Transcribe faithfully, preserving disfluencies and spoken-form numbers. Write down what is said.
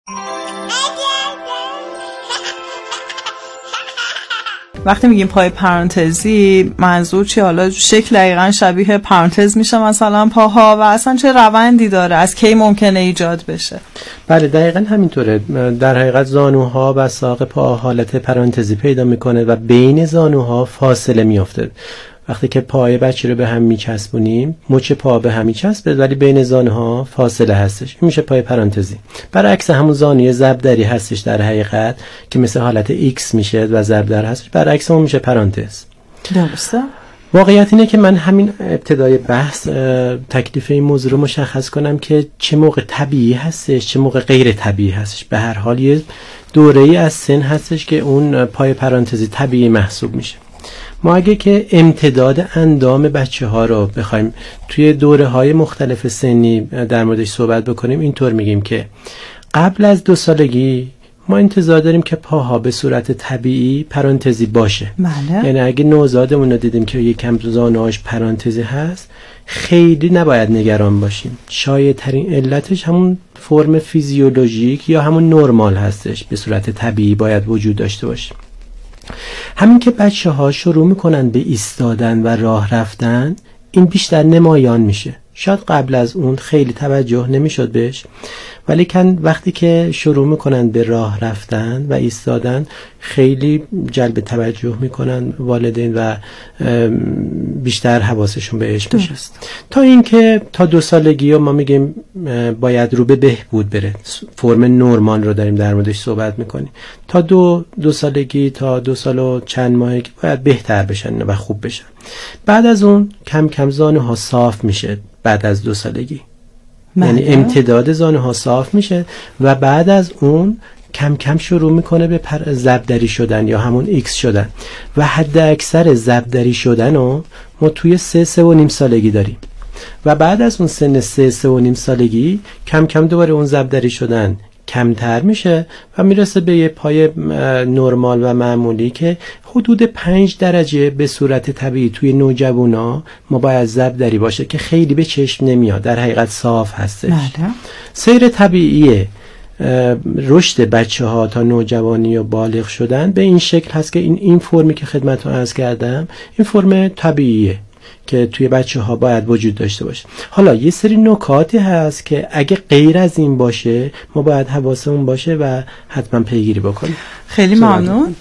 وقتی میگیم پای پرانتزی منظور چی؟ حالا شکل دقیقا شبیه پرانتز میشه مثلا پاها و اصلا چه روندی داره؟ از کی ممکنه ایجاد بشه؟ بله دقیقا همینطوره. در حقیقت زانوها و ساق پا حالت پرانتزی پیدا میکنه و بین زانوها فاصله میافته. وقتی که پای بچه رو به هم میچسبونیم مچ پا به هم میچسبه ولی بین زانوها فاصله هستش، این میشه پای پرانتزی. برعکس همون زانوی ضربدری هستش در حقیقت که مثل حالت ایکس میشه و ضربدر هستش، برعکس اون میشه پرانتز. درسته. واقعیت اینه که من همین ابتدای بحث تکلیف این موضوع رو مشخص کنم که چه موقع طبیعی هستش چه موقع غیر طبیعی هستش. به هر حال یه دوره‌ای از سن هستش که اون پای پرانتزی طبیعی محسوب میشه. ما اگه که امتداد اندام بچه ها رو بخوایم توی دوره های مختلف سنی در موردش صحبت بکنیم، اینطور میگیم که قبل از دو سالگی ما انتظار داریم که پاها به صورت طبیعی پرانتزی باشه. بله. یعنی اگه نوزادمون رو دیدیم که یکم زانوهاش پرانتزی هست خیلی نباید نگران باشیم. شایع ترین علتش همون فرم فیزیولوژیک یا همون نرمال هستش، به صورت طبیعی باید وجود داشته باشه. همین که بچه ها شروع میکنن به ایستادن و راه رفتن این بیشتر نمایان میشه. شاید قبل از اون خیلی توجه نمیشد بهش، ولی کن وقتی که شروع میکنن به راه رفتن و ایستادن خیلی جلب توجه میکنن والدین و بیشتر حواسشون بهش میشه. تا اینکه تا دو سالگی ما میگیم باید رو به بهبود بره. فرم نورمال رو داریم در موردش صحبت میکنیم. تا دو دو سالگی تا دو سال و چند ماهگی باید بهتر بشن و خوب بشن. بعد از اون کم کم زانوها صاف میشه. بعد از دو سالگی یعنی امتداد زانوها صاف میشه و بعد از اون کم کم شروع میکنه به پر ضربدری شدن یا همون ایکس شدن و حد اکثر ضربدری شدن رو ما توی سه سه و نیم سالگی داریم و بعد از اون سن سه سه و نیم سالگی کم کم دوباره اون ضربدری شدن کمتر میشه و میرسه به یه پای نرمال و معمولی که حدود پنج درجه به صورت طبیعی توی نوجوانا ما باید ضربدری باشه که خیلی به چشم نمیاد، در حقیقت صاف هستش. بله. سیر طبیعی رشد بچه ها تا نوجوانی و بالغ شدن به این شکل هست که این این فرمی که خدمتتون عرض کردم این فرم طبیعیه که توی بچه ها باید وجود داشته باشه. حالا یه سری نکاتی هست که اگه غیر از این باشه ما باید حواسمون باشه و حتما پیگیری بکنیم. خیلی ممنون.